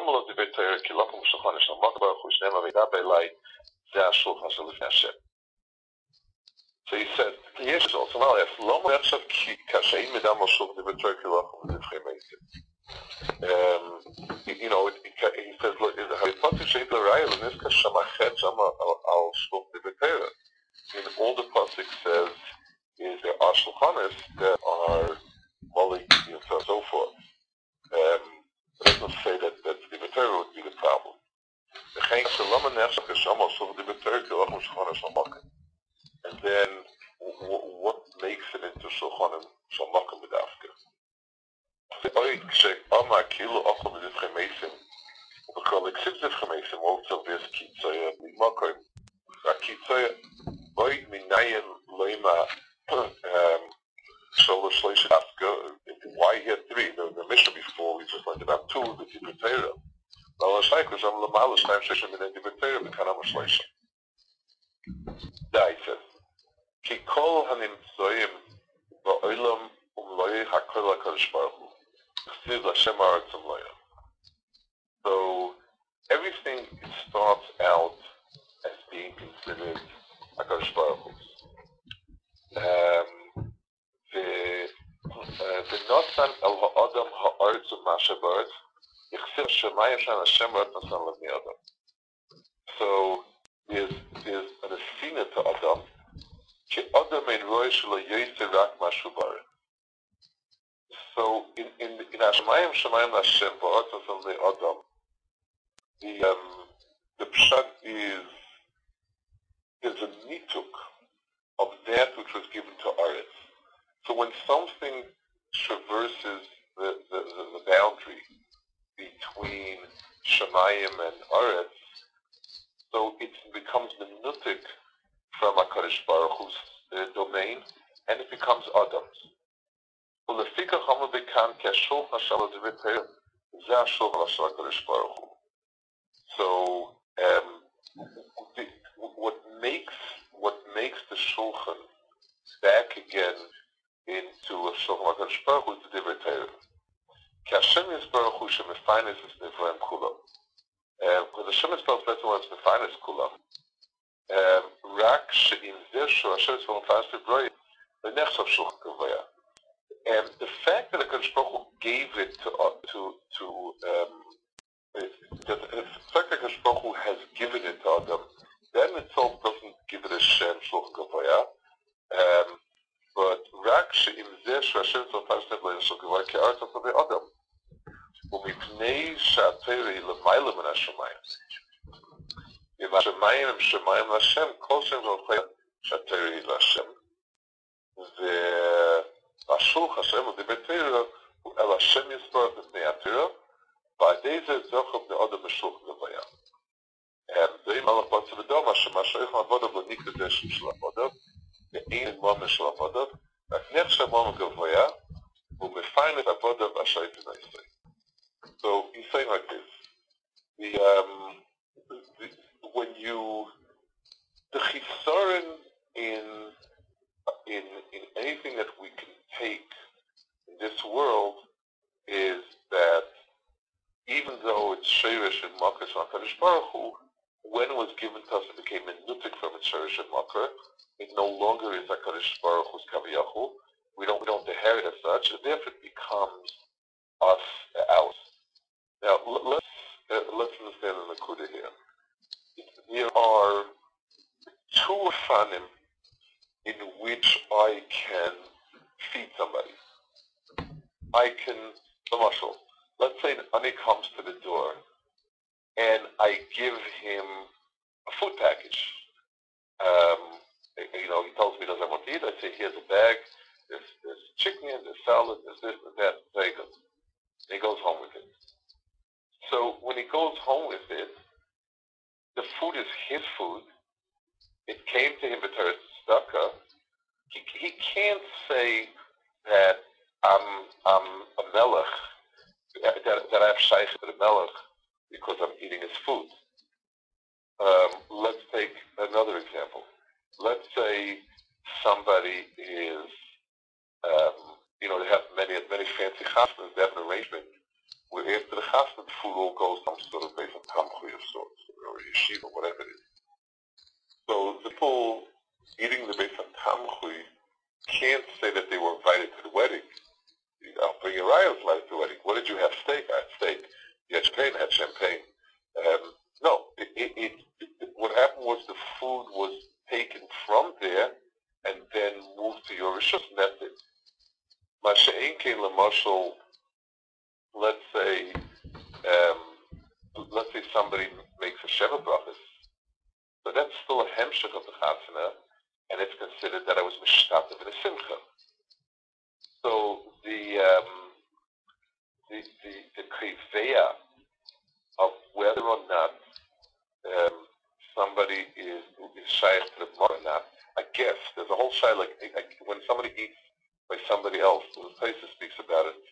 Lomelo de Beter, Kilokum Shulchan Shalom Baruch Hu Shneim Aveda Beilai, Zeh Shulchan Shalif Hashem. So he said, yes, it's also now, if Lomelo Echshav Kashein Midam Shulchan de Beter, Kilokum Zivchei Meisim. You know, he says, look, the Haripati Sheit L'Rayel, and this Kashamachet Shama Al Shulchan de Beter. In all the pasuk says is there are shulchanis that are malik and so forth. It doesn't say that the Beter would be the problem. And then what makes it into shulchanim shamakim b'dafka? Why he had three? The mission before we just learned about two, the Dibur Torah. He says, Ki kol hanimtzoyim ba'olam umloyeh hakol HaKadosh Baruch Hu. Chsiv L'Hashem haaretz umloyeh. So everything starts out as being considered HaKadosh Baruch Hu. V'nosan el ha'adam ha'aretz u'masha ba'aretz yichsir shemayim shan Hashem haaretz nosan l'bnei Adam. So there's an asina to Adam. Ki Adam ein roy shelo yoyser rak mashu ba'aretz. So in Hashemayim shemayim Hashem ba'aretz nosan l'bnei Adam, the pshat is there's a nituk of that which was given to Aretz. So when something traverses the boundary between Shemayim and Aretz, so it becomes the nutik from HaKadosh Baruch Hu's domain, and it becomes Adam's. So what makes the Shulchan back again into a Shulchan HaKadosh Baruch Hu is the Dibur Torah. Ki Hashem Yisbarach Hu shemefaynes es Nivraim kulam. Because Hashem Yisbarach Hu is mefaynes kulam. Rak she'im zeh shu Hashem Yisbarach Hu mefaynes Nivraim v'nechshav Shulchan Kavaya. And the fact that HaKadosh Baruch Hu gave it to the fact that HaKadosh Baruch Hu has given it to Adam, that in itself doesn't give it a Shem Shulchan Kavaya. But Rak she'im zeh shu Hashem Yisbarach Hu mefaynes Shulchan Kavaya ki Aretz Asavei Adam. ומפני שהתורה היא למעלה מן השמיים. אם השמיים הם שמיים להשם, כל שם זוכר שהתורה היא להשם. והשולחן השם ודיבר תורה הוא אל השם יסבורך בפני התורה, ועדי זה זוכר בני אדם בשולחן גבוה. ואם הלך בצד ודומה, שמה שייך לעבודה בלניק לדשם של עבודה, ואין מומן של עבודה, רק נחשב מומן גבוה, ומפיין את עבודה והשייך בני ישראל. So he's saying like this: the chisaron in anything that we can take in this world is that even though it's sheirish and makar on HaKadosh Baruch Hu, when it was given to us, it became a nutik from its sheirish and makar. It no longer is HaKadosh Baruch Hu's kaviyahu. We don't inherit as such, and therefore it becomes us, ours. Now, let's understand the Nakuda here. There are two fanim in which I can feed somebody. I can, Marshall, let's say that Ani comes to the door and I give him a food package. He tells me he doesn't want to eat. I say, here's a bag, there's chicken, there's salad, there's this and that, very good. And he goes home with it. So when he goes home with it, the food is his food. It came to him b'teres tzedakah. He can't say that I'm a melech, that I have shaykh to the melech because I'm eating his food. Let's take another example. Let's say somebody is, they have many fancy chasnas. They have an arrangement where after the chasna, the food all goes some sort of base of tamchui of sorts, or yeshiva, whatever it is. So the people eating the base of tamchui can't say that they were invited to the wedding. I'll bring your raya invited to the wedding. What did you have? Steak? I had steak. You had champagne? I had champagne. No, what happened was the food was taken from there and then moved to your rishus, and that's it. Masha'en kein l'mashal, let's say somebody makes a sheva brachas, but that's still a hemshech of the chasana, and it's considered that I was mishtatev in a simcha. So the kriveya of whether or not somebody is shaykh to the mother or not, I guess there's a whole shay like when somebody eats by somebody else. The Taisa speaks about it.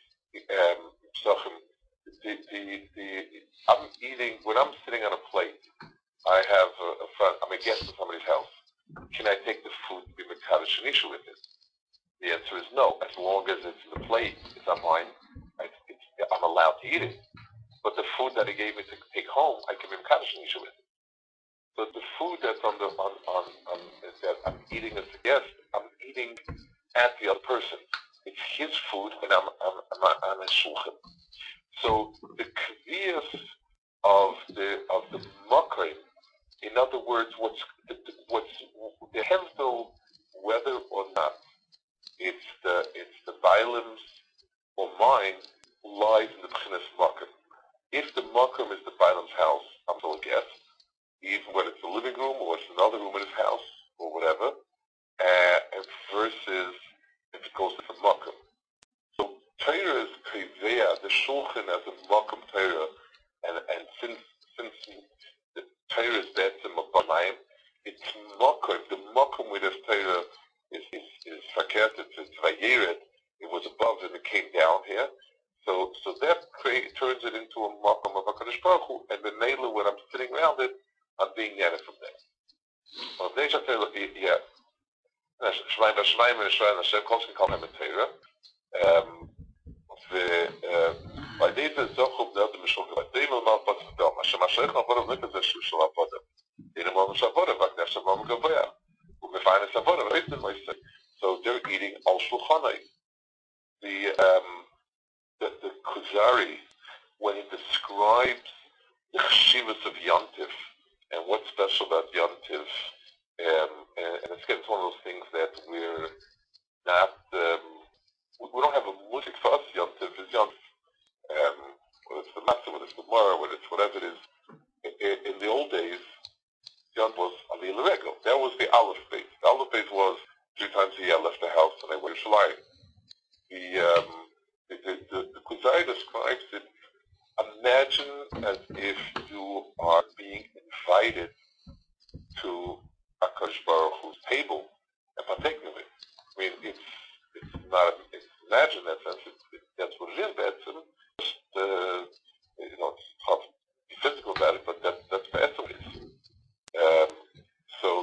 I'm eating when I'm sitting on a plate. I have a friend. I'm a guest at somebody's house. Can I take the food to be mekadosh shanisha with it? The answer is no. As long as it's in the plate, it's on mine. I'm allowed to eat it. But the food that he gave me to take home, I can be mekadosh shanisha with it. So the food that's on that I'm eating as a guest, I'm eating at the other person. It's his food, and I'm on his shulchan. So the kviyas of the makrim, in other words, what's the hevdel, whether or not it's the bailim's or mine, lies in the b'chinas makrim. If the makrim is the bailim's house, I'm still a guest, even when it's the living room or it's another room in his house or whatever, versus if it goes to the makrim. So Torah is kriveya, the shulchan as a makrim Torah, and since the Torah is betzim abayim, it's makrim. The makrim with this Torah is fakert. It's vayeret. It was above and it came down here. So that turns it into a makrim of HaKadosh Baruch Hu, and the mela when I'm sitting around it, I'm being netted from there. Well, they should tell yeah. Shemaim v'Shemaim v'Yisrael Hashem Kolskin Kol Hem Torah. Bei dieser Sache der hat mich schon gesagt, dem mal was da, Hashem Hashem noch vor mit der Schuh schon auf der. Den mal uns auf der Tag, das war mal gewesen. Und wir fahren es auf der, weißt du, was ich sage? So they're eating al shulchanai. The Kuzari, when he describes the chshivas of Yontif and what's special about Yontif, and it's getting one of those things that we're not, we don't have a music for us. Yontif is Yontif. Whether it's the Matzah, whether it's the Gemara, whether it's whatever it is. In the old days, Yontif was Ali L'Regel. That was the Aleph base. The Aleph base was 3 times a year I left the house and I went to Shalayim. The Kuzari describes it. Imagine as if you are being invited to HaKadosh Baruch Hu's table and partaking of it. I mean, it's not. Imagine that sense. That's what it is. Just it's hard to be physical about it, but that's what it is. So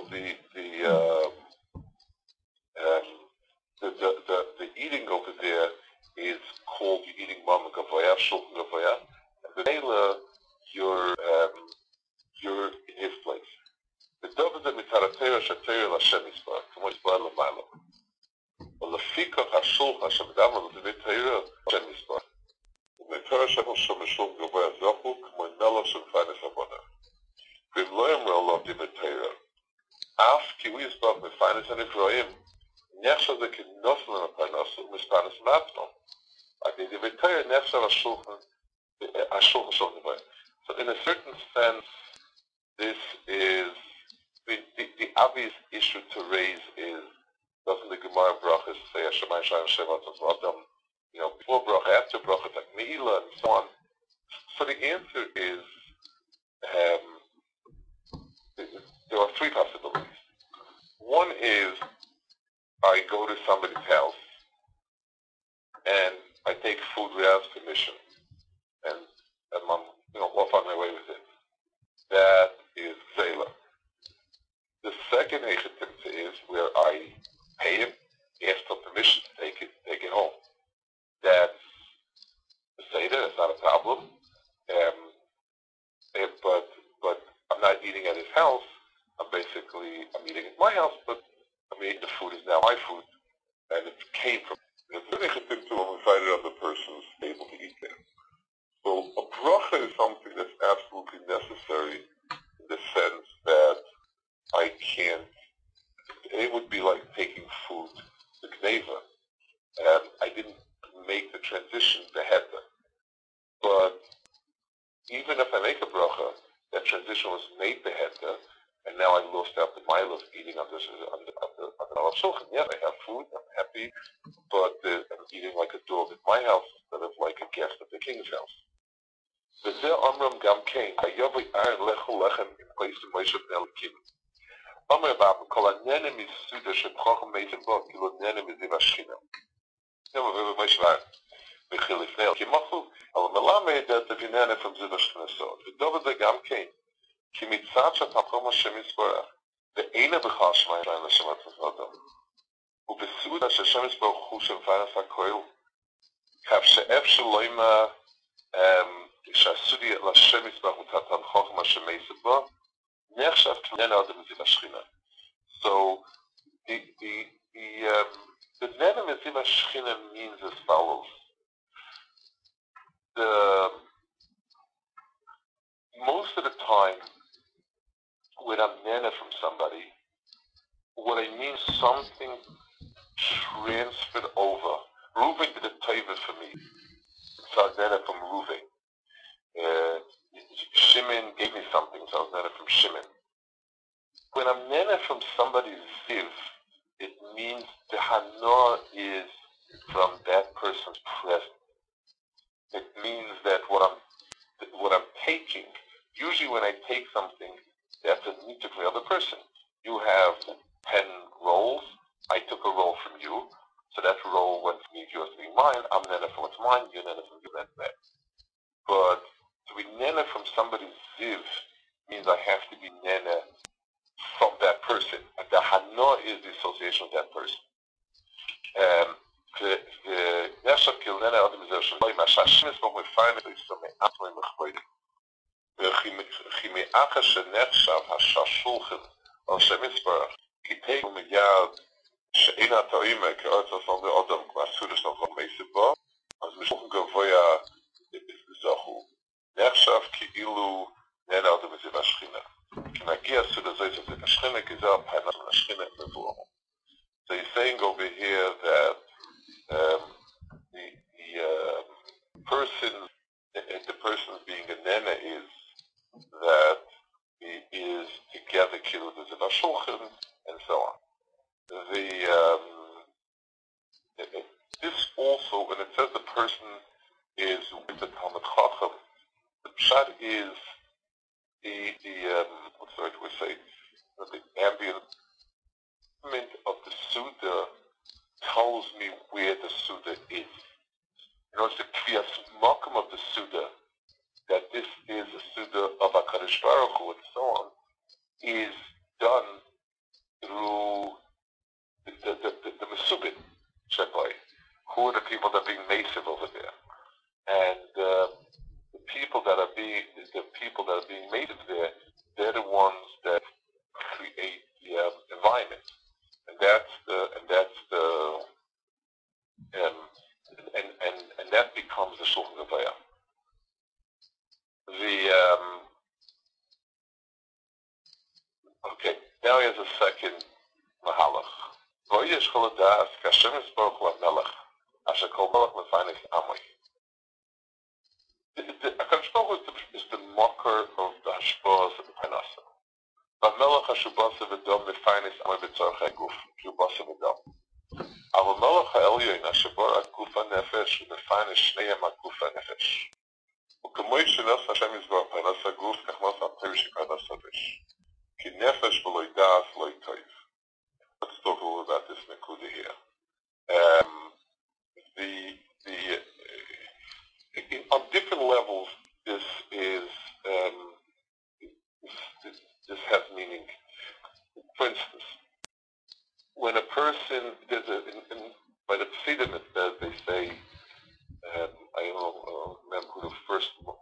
the eating over there is called the eating mama gavoya, shulchan gavoya, and the mela you're in his place. The David that mitaratera shatera l'Hashem yisbar, kamo yisbar l'maylo. L'fikach hashulchan shemedama l'mitera l'Hashem yisbar. L'mitera shem l'Hashem shulchan gavoya zachu, kamo yimelo shem faynes avodah. V'im lo yamro lo d'mitera. Af ki hu yisbar m'faynes and Ephraim, nechsha de kinnosen and aparnosu, m'spanes matno. The Vitaya nechsha hashulchan shulchan gavoya. So in a certain sense, this is the obvious issue to raise is, doesn't the Gemara Brachas say Hashem Hashem Adam, before Bracha, after Bracha, like Meila and so on. So the answer is there are 3 possibilities. One is I go to somebody's house and I take food without permission, and I'm off on my way with it. That is Zayla. The second Echetimta is where I pay him, ask for permission to take it home. That's Zayla, that's not a problem. Shalom. But I'm not eating at his house. I'm eating at my house, but the food is now my food, and it came from. It's really good to invited other persons able to eat there. So a bracha is something that's absolutely necessary in the sense that I can't. It would be like taking food to Gneva, and I didn't make the transition beheta. But even if I make a bracha, that transition was made beheta, and now I lost out the mile of eating under Aleph Shulchan. Yeah, I have food, I'm happy, but I'm eating like a dog at my house instead of like a guest at the king's house. V'zeh Amram Gam Kain, Hayavi Aaron Lechu Lechem in place of Moshe Ben Elikim. Amr Abba, Kol Hanenem Misuda Shebchochem Meitim Bo, Kilo Nenem Miziv Hashchina. No, Moshe Aaron. V'chilifnei Elikim Machu, Al Melamed that the Vinene from Ziv Hashchina so. V'dova Zeh Gam Kain, Ki Mitzad Shatachom Hashem Yisborach, Ve'ena B'chal Shema Yisrael Hashem Atzvot U'Besuda Hashem Yisborach Hu Shemfanas HaKoil, Kav She'ef Shaloima שהסודי לשם יסבח ותתן חוכמה שמייסד בו, נחשב כננה אדם מזיו השכינה. So, the nena mezil hashchina means as follows. Most of the time, when I'm nena from somebody, what I mean is something transferred over. Reuven did a taiva for me. So I was nena from Reuven. Shimon gave me something, so I was nena from Shimon. When I'm nena from somebody's ziv, it means the hana is from that person's present. It means that what I'm taking, usually when I take something, that's a nita from the other person. You have 10 rolls, I took a roll from you, so that roll went from me, yours to be mine, I'm nena from what's mine, you're nena from you, that's that. But to be nena from somebody's ziv means I have to be nena from that person. And the hana is the association with that person. So he's saying over here that the person being a nena is that he is together killed as a Shulchan and so on. This also, when it says the person is with the Talmud Chacham, the pshat is what's the right way to say, the ambient of the Suda tells me where the Suda is. You know, it's the Kriyas Makom of the Suda, that this is a Suda of HaKadosh Baruch Hu and so on, is done through the Mesubin Shepai, who are the people that are being massive over there. And the people that are being massive there, they're the ones that create the environment. And that becomes the Shulchan Gavaya. Okay, now he has a second Mahalach. Voyesh Choladas Kashem Yisborach LaMelech Asher Kol Melech Mefanes Amoi. HaKadosh Baruch Hu is the mocker of the Hashpos of the Parnasa. VaMelech HaShubasa V'dom Mefanes Amoi B'tzorchei Guf Shubasa V'dom. Aber Melech HaElyon Asher Borach Guf HaNefesh Mefanes Shneim HaGuf HaNefesh. וכמו שנס השם יסבור פרנס הגוף, כך נס הפרש פרנס הנפש. כי נפש ולא ידעס לא יטייב. Let's talk a little about this Nekuda here. On different levels, this has meaning. For instance, when a person, by the Psidim, they say, I don't remember who the first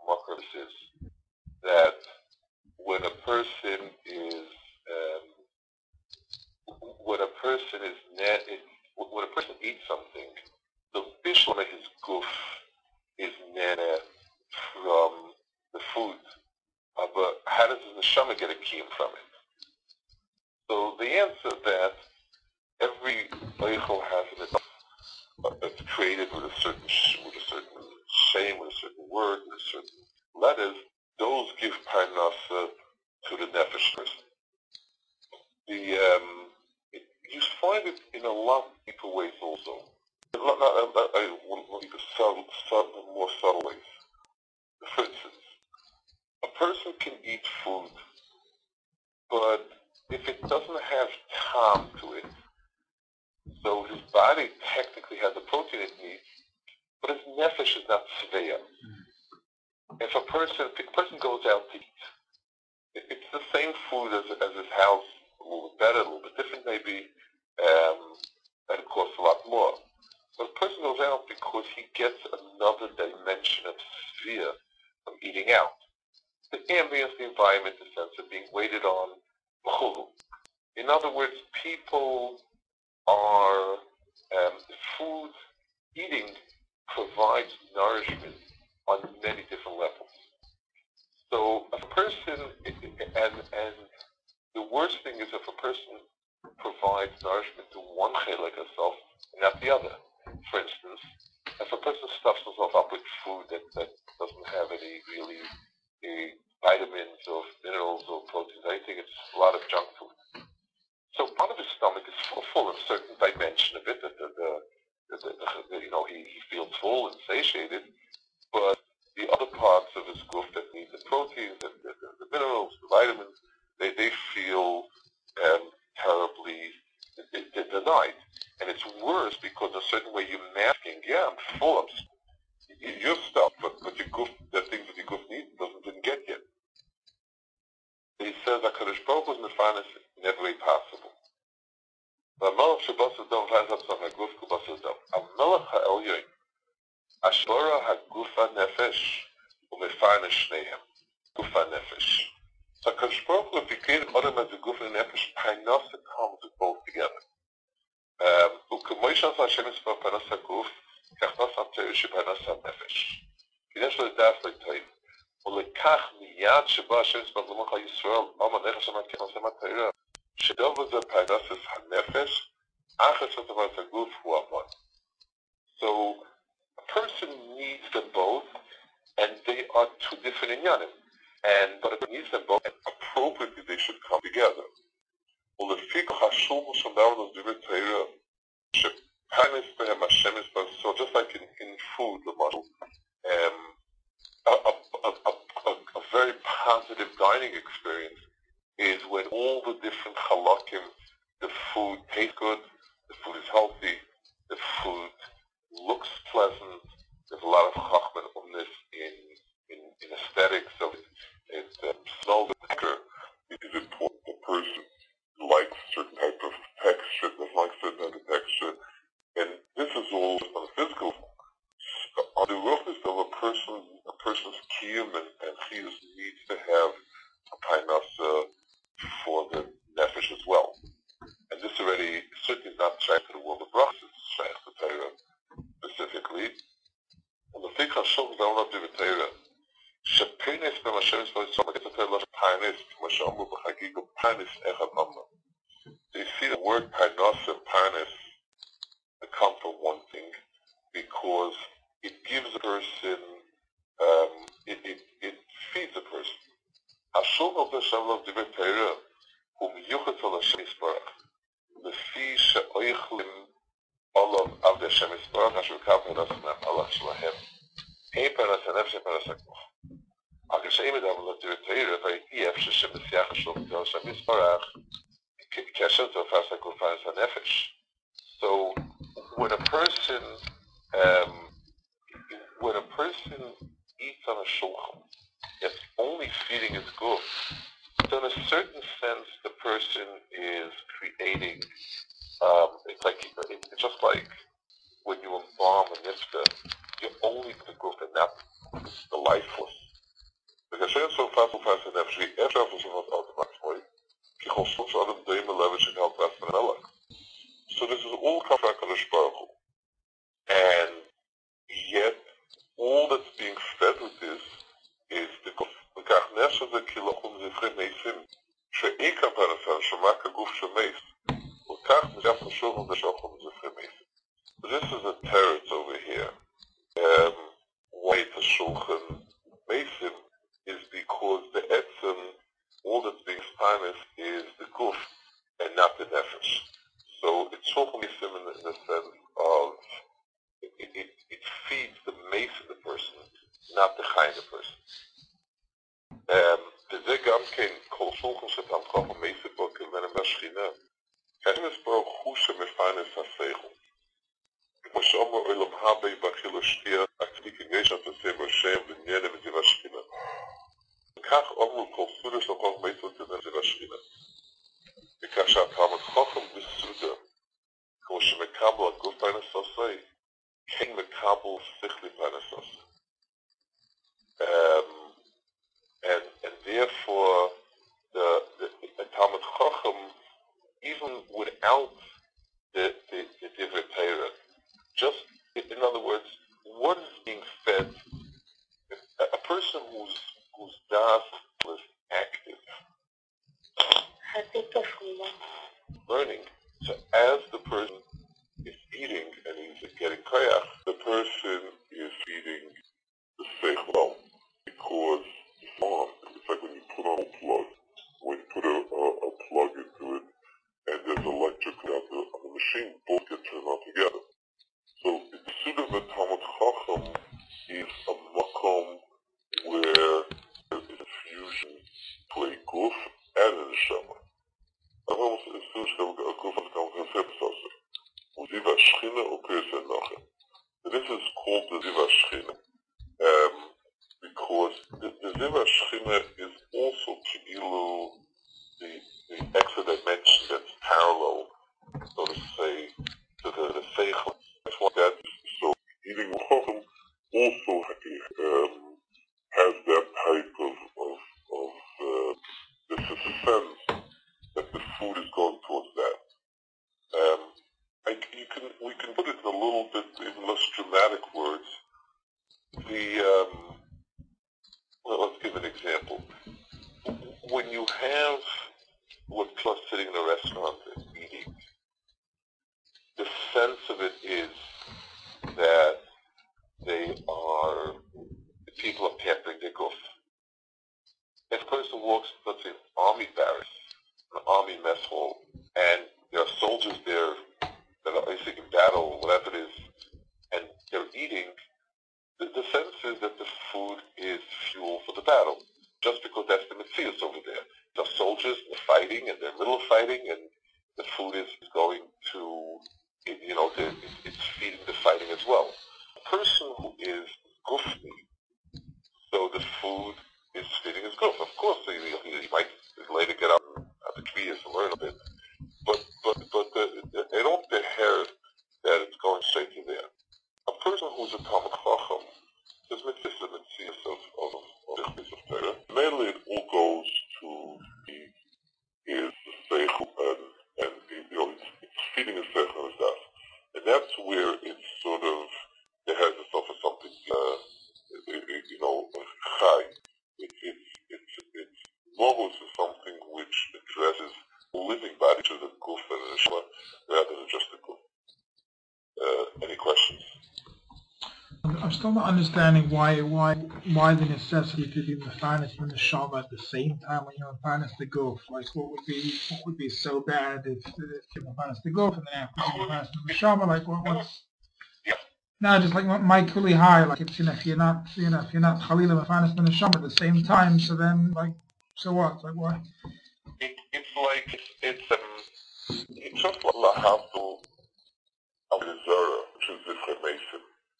does his neshama get a kiyum from it? So the answer that every oichel has in itself, it's created with a certain shame, with a certain word, with a certain letters. Those give parnasa to the nefesh person. You find it in a lot of deeper ways also. More subtle ways. For instance, a person can eat food, but if it doesn't have time to it, so his body technically has the protein it needs, but his nefesh is not sveya. If a person goes out to eat, it's the same food as his house, a little bit better, a little bit different maybe, and it costs a lot more. But a person goes out because he gets another dimension of sphere from eating out. The ambience, the environment, the sense of being waited on. In other words, people are, food, eating provides nourishment on many different levels. So if a person, and the worst thing is if a person provides nourishment to one chelik herself and not the other. For instance, if a person stuffs himself up with food that doesn't have any really vitamins or minerals or proteins, I think it's a lot of junk food. So part of his stomach is full of a certain dimension of it, he feels full and satiated, but the other parts of his guf that need the proteins, the minerals, the vitamins, they feel terribly denied. And it's worse because in a certain way you're masking, yeah, I'm full of your stuff, but your guf, the things that your guf needs didn't get yet. He says HaKadosh Baruch Hu's mefanes in every way possible. The Melech Shabbat Dom finds up some Haguf Kubas Dom. A Melech HaElyon, Ashbara Hagufa Nefesh, Umefanes Shnehem, Gufa Nefesh. So HaKadosh Baruch Hu, if he created Adam as a Gufa Nefesh, Painasa comes with both together. וכמוישן השם יספר פרנס הגוף, כך נוסם תאיר שפרנס הנפש. כדי שלדעת לתאיר, ולקח מיד שבא השם יספר למוח הישראל, אמה נכס שמת כנוסם התאיר, שדובר זה פרנס הנפש, אחר שתבר הגוף הוא המון. So, a person needs them both, and they are two different inyanim. But if he needs them both, and appropriately they should come together. So just like in food, a very positive dining experience is when all the different halakim, the food tastes good, the food is healthy, the food looks pleasant, there's a lot of chachma and umness in aesthetics, so it smells good. It is important the person likes certain type of texture, doesn't like certain type of texture, and this is all on a physical level. On the roughness of a person's kiyum and chiyus needs to have a painasa for the nefesh as well. And this already certainly is not trying to the world of brachas, it's trying to Torah specifically. And the thing Hashem down of the Torah, shepenes ben Hashem is so like it's a Torah panis, Mashamu b'chagigu panis echad amma. So you see the word painasa and panis come from one thing because it gives a person, it feeds a person. Hashem of the Shem of the Torah, whom yuchat al Hashem Yisparach, the fi she'oichlim olav av the Hashem Yisparach, Hashem kav ha'nasnam Allah shlahem, ein paras ha'nefesh, ein paras ha'koch. Aga she'im edam olav the Torah, v'yef she'shem b'siach Hashem of Hashem Yisparach, k'Hashem zofas ha'koch paras ha'nefesh. So, when a person eats on a shulchan, it's only feeding his guf. So in a certain sense, the person is creating, it's just like when you embalm a nifta, you only the guf and not the lifeless. Because so fast and actually, after automatically, so this is all come from HaKadosh Baruch Hu. And yet, all that's being fed with this is the guf. זכרי מייסים, שאיקה פרנסה, שמק הגוף של מייס, וכך מזף משוב ושוכם זכרי מייסים. This is a teretz over here. Why it's a shulchan meisim is because the etzem, all that's being spinous is the guf and not the nefesh. So it's shulchan meisim in the sense of it feeds the mace of the person, not the chai of the person. וזה גם כן, כל שולחן שתם כוח המייסה בו כלמנה מהשכינה. כאן יש ברוך הוא שמפרנס השכל. כמו שאומר אולם הבא בחיל השתייה, אקטיק יש את הסב השם בניינה וזיו השכינה. וכך אומרו כל סודה של כוח מייסה וזיו השכינה. וכאשר התלמוד חוכם בסודה, כמו שמקבל הגוף פרנס עושה, כן מקבל שכלי פרנס עושה. And therefore, the Talmud Chacham, even without the Divrei Torah, just in other words, what is being fed? A person whose das was active, learning. So as the person is eating and he's getting koyach, the person is feeding the seichel because it's like when you put on a plug. When you put a plug into it and there's electric on the machine, both get turned on together. So the suit of the Talmud Chacham is a makom where there is a fusion between guf and the neshama. Almost as soon as a guf has come to the sepsase. Ziva Shchina occurs in Nachem. This is called the Ziva Shchina. Because the Ziva Shechina is also Ki'ilu, the extra dimension that's parallel, so to say, to the Seichel. That's why that is so. Eating Chacham also has that type of this is a sense that the food is going towards that. We can put it in a little bit in less dramatic words. Well, let's give an example. When you have what people are sitting in a restaurant and eating, the sense of it is that the people are pampering their guf. If a person walks, let's say, an army barracks, an army mess hall, and there are soldiers there that are basically in battle, whatever it is, and they're eating, the sense is that the food is fuel for the battle, just because that's the Metzius over there. The soldiers are fighting, and they're in the middle of fighting, and the food is going to, it's feeding the fighting as well. A person who is gufni, so the food is feeding his guf. Of course, he might later get up and have the kviyas and learn a bit, but they don't inherit that it's going straight to there. A person who's a Talmud Chacham is Metzius of Torah. Mainly it all goes to his seichel and it's feeding his seichel and his das. And that's where it's sort of, it has itself as something, chai. It's logos is something which addresses the living body to the guf and the neshama rather than just the guf. Any questions? I'm still not understanding why the necessity to do mefanis and the neshama at the same time when you're mefanis the guf. Like what would be so bad if you mefanis the guf and then after you mefanis the neshama? Like what's no, just like Mike really high. Like it's if you're not chalila mefanis the neshama at the same time, so then so what? Like why? It's just like lahavdul al-zara, which is Zifre Mason.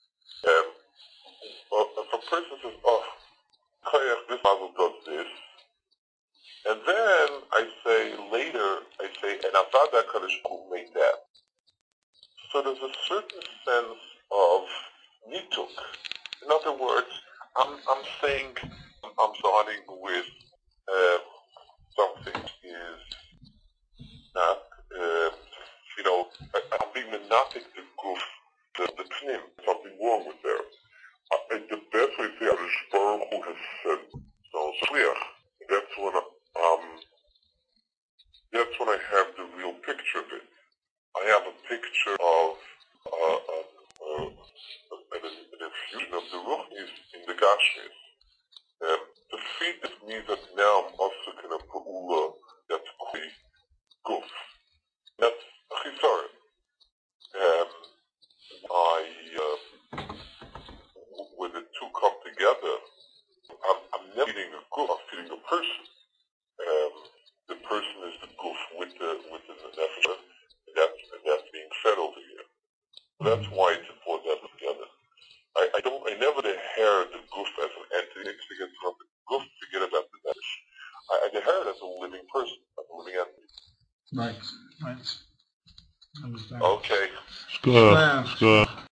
If a person says, Koyach, this Bible does this, and then later I say, and Avada Kadosh Baruch made that. So there's a certain sense of nituk. In other words, I'm saying, I'm starting with something is not, I'm being monotic the guf, the pnim, something wrong with there. The best way to say Kadosh Baruch Hu has said, so shliach. That's when feed this means that now I'm also going to pa'ula that's kli guf. That's chisaron. When the two come together, I'm never feeding a guf, I'm feeding a person. The person is the guf with the nefesh, and that's being fed over here. So that's why it's important to have them together. I never inherit the guf as an entity. Next to get from the guf, forget about the nefesh. I inherit as a living person, as a living entity. Right. Understand. Okay. It's good.